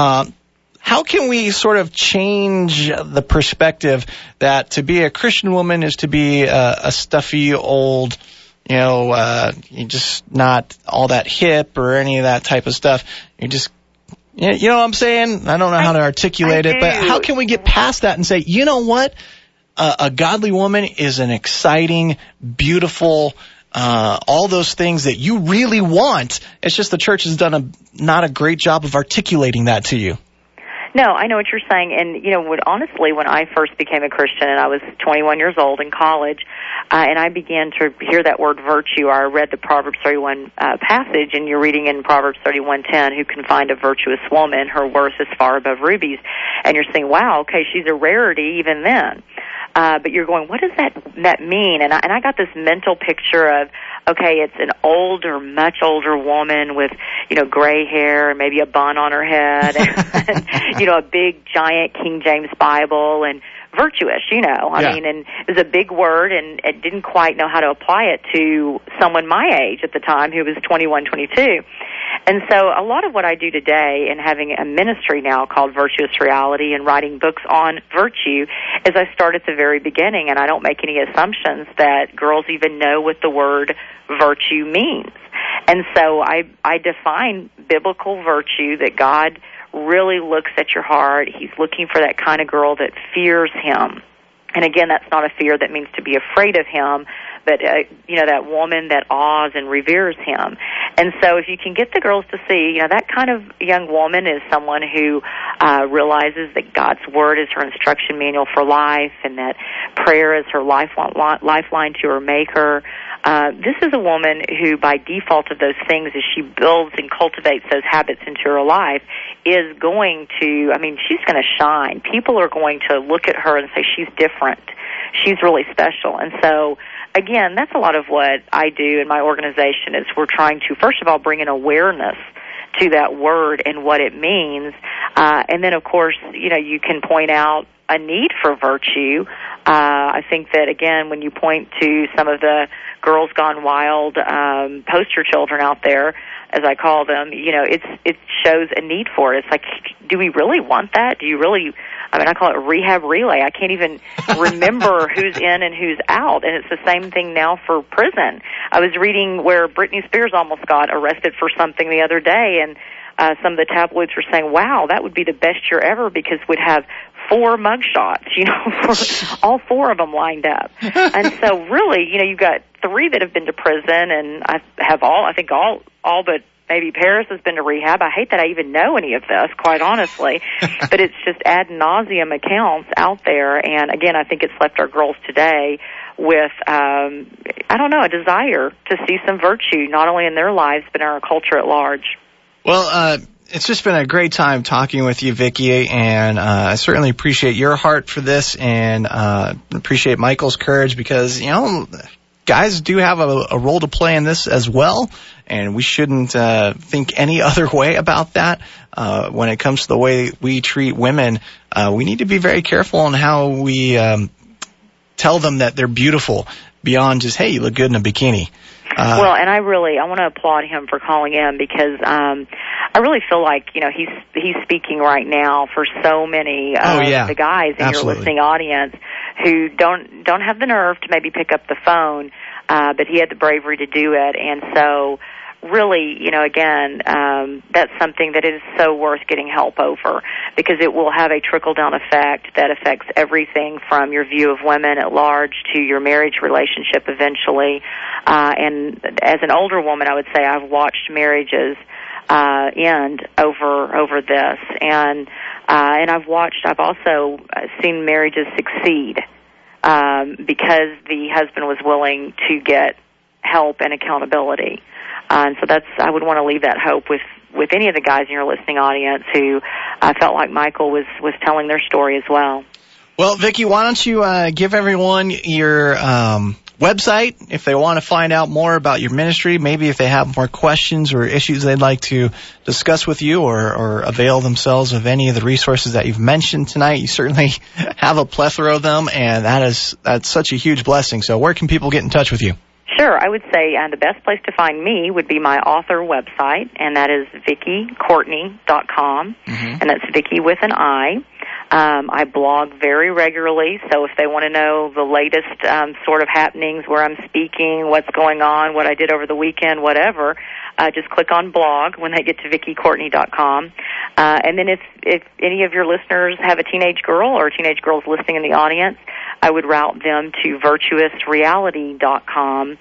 How can we sort of change the perspective that to be a Christian woman is to be a stuffy old, you're just not all that hip or any of that type of stuff. You're just, you know what I'm saying? I don't know how to articulate it, but how can we get past that and say, you know what? A godly woman is an exciting, beautiful, all those things that you really want. It's just the church has done not a great job of articulating that to you. No, I know what you're saying. And, honestly, when I first became a Christian and I was 21 years old in college, and I began to hear that word virtue, I read the Proverbs 31 passage, and you're reading in Proverbs 31:10, who can find a virtuous woman? Her worth is far above rubies. And you're saying, wow, okay, she's a rarity even then. But you're going, what does that mean? And I got this mental picture of, okay, it's an older, much older woman with, gray hair and maybe a bun on her head and a big, giant King James Bible and virtuous, I mean, and it was a big word, and it didn't quite know how to apply it to someone my age at the time who was 21, 22. And so a lot of what I do today in having a ministry now called Virtuous Reality and writing books on virtue is I start at the very beginning, and I don't make any assumptions that girls even know what the word virtue means. And so I define biblical virtue, that God really looks at your heart. He's looking for that kind of girl that fears him. And again, that's not a fear that means to be afraid of him, but, that woman that awes and reveres him. And so if you can get the girls to see, that kind of young woman is someone who realizes that God's Word is her instruction manual for life, and that prayer is her lifeline to her Maker. This is a woman who, by default of those things, as she builds and cultivates those habits into her life, is going to, she's going to shine. People are going to look at her and say, she's different. She's really special. And so, again, that's a lot of what I do in my organization is we're trying to, first of all, bring an awareness to that word and what it means. And then, of course, you can point out a need for virtue. I think that, again, when you point to some of the Girls Gone Wild poster children out there, as I call them, it shows a need for it. It's like, do we really want that? Do you really... I call it a rehab relay. I can't even remember who's in and who's out. And it's the same thing now for prison. I was reading where Britney Spears almost got arrested for something the other day, and some of the tabloids were saying, wow, that would be the best year ever because we'd have 4 mugshots, for all 4 of them lined up. And so really, you've got 3 that have been to prison, and I think all but maybe Paris has been to rehab. I hate that I even know any of this, quite honestly. But it's just ad nauseum accounts out there. And, again, I think it's left our girls today with, a desire to see some virtue, not only in their lives, but in our culture at large. Well, it's just been a great time talking with you, Vicki, and I certainly appreciate your heart for this and appreciate Michael's courage because, guys do have a role to play in this as well, and we shouldn't think any other way about that. When it comes to the way we treat women, we need to be very careful on how we tell them that they're beautiful beyond just, hey, you look good in a bikini. Well, and I want to applaud him for calling in because I really feel like, he's speaking right now for so many of the guys in your listening audience who don't have the nerve to maybe pick up the phone, but he had the bravery to do it. And so really, again, that's something that is so worth getting help over because it will have a trickle-down effect that affects everything from your view of women at large to your marriage relationship eventually. And as an older woman, I would say I've watched marriages end over this. And I've also seen marriages succeed because the husband was willing to get help and accountability. And so I would want to leave that hope with any of the guys in your listening audience who felt like Michael was telling their story as well. Well, Vicki, why don't you give everyone your website if they want to find out more about your ministry, maybe if they have more questions or issues they'd like to discuss with you or avail themselves of any of the resources that you've mentioned tonight. You certainly have a plethora of them, and that's such a huge blessing. So where can people get in touch with you? Sure. I would say the best place to find me would be my author website, and that is VickiCourtney.com, and that's Vicki with an I. I blog very regularly, so if they want to know the latest sort of happenings, where I'm speaking, what's going on, what I did over the weekend, whatever, just click on blog when they get to VickiCourtney.com. And then if any of your listeners have a teenage girl or teenage girls listening in the audience, I would route them to virtuousreality.com.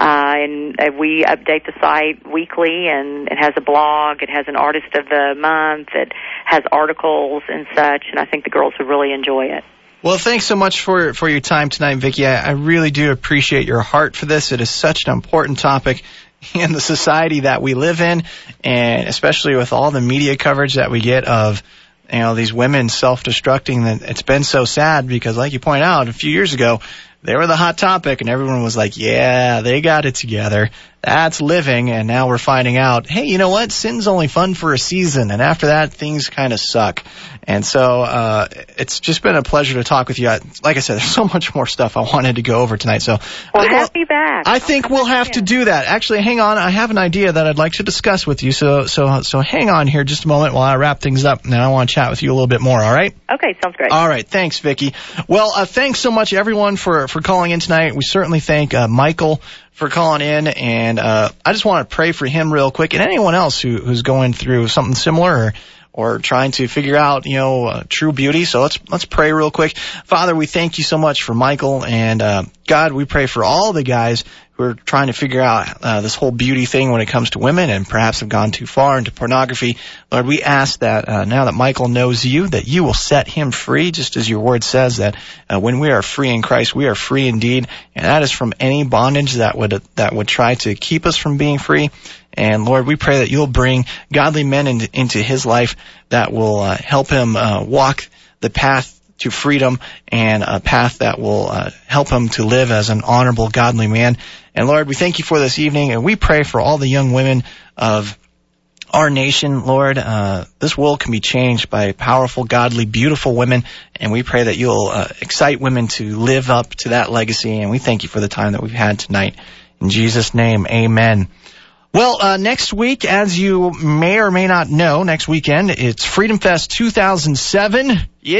And we update the site weekly, and it has a blog, it has an artist of the month, it has articles and such, and I think the girls would really enjoy it. Well, thanks so much for your time tonight, Vicki. I really do appreciate your heart for this. It is such an important topic in the society that we live in, and especially with all the media coverage that we get of these women self-destructing. That it's been so sad because, like you point out, a few years ago, they were the hot topic, and everyone was like, yeah, they got it together. That's living. And now we're finding out, hey, you know what? Sin's only fun for a season, and after that, things kind of suck. And so it's just been a pleasure to talk with you. Like I said, there's so much more stuff I wanted to go over tonight. So happy back. I think we'll have to do that. Actually, hang on. I have an idea that I'd like to discuss with you. So hang on here just a moment while I wrap things up, and then I want to chat with you a little bit more, all right? Okay, sounds great. All right, thanks, Vicki. Well, thanks so much, everyone, for calling in tonight. We certainly thank Michael for calling in, and I just want to pray for him real quick, and anyone else who's going through something similar or trying to figure out, true beauty. So let's pray real quick. Father, we thank you so much for Michael, and God, we pray for all the guys who are trying to figure out this whole beauty thing when it comes to women and perhaps have gone too far into pornography. Lord, we ask that now that Michael knows you, that you will set him free, just as your word says that when we are free in Christ, we are free indeed, and that is from any bondage that would try to keep us from being free. And Lord, we pray that you'll bring godly men into his life that will help him walk the path to freedom, and a path that will help him to live as an honorable, godly man. And Lord, we thank you for this evening, and we pray for all the young women of our nation, Lord. This world can be changed by powerful, godly, beautiful women, and we pray that you'll excite women to live up to that legacy, and we thank you for the time that we've had tonight. In Jesus' name, amen. Well, next week, as you may or may not know, next weekend, it's Freedom Fest 2007.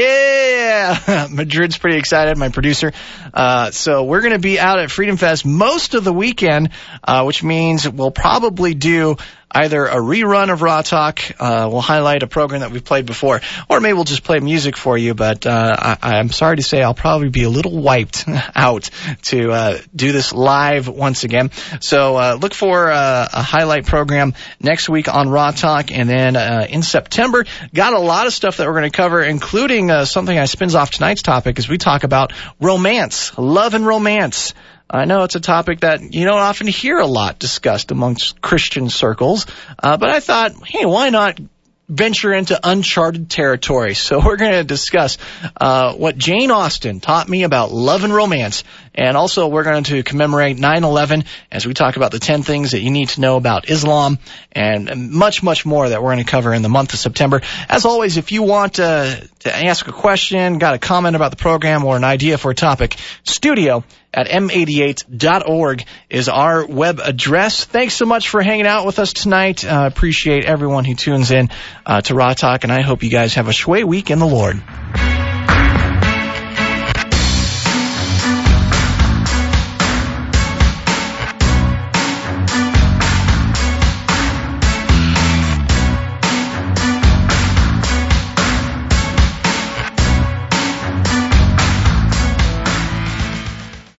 Yeah! Madrid's pretty excited, my producer. So we're going to be out at Freedom Fest most of the weekend, which means we'll probably do either a rerun of Raw Talk, we'll highlight a program that we've played before, or maybe we'll just play music for you, but I'm sorry to say I'll probably be a little wiped out to do this live once again. So look for a highlight program next week on Raw Talk, and then in September, got a lot of stuff that we're going to cover, including something that spins off tonight's topic as we talk about romance, love and romance. I know it's a topic that you don't often hear a lot discussed amongst Christian circles, but I thought, hey, why not venture into uncharted territory? So we're going to discuss what Jane Austen taught me about love and romance, and also we're going to commemorate 9/11 as we talk about the 10 things that you need to know about Islam, and much, much more that we're going to cover in the month of September. As always, if you want to ask a question, got a comment about the program, or an idea for a topic, studio@m88.org is our web address. Thanks so much for hanging out with us tonight. Appreciate everyone who tunes in to Raw Talk, and I hope you guys have a shway week in the Lord.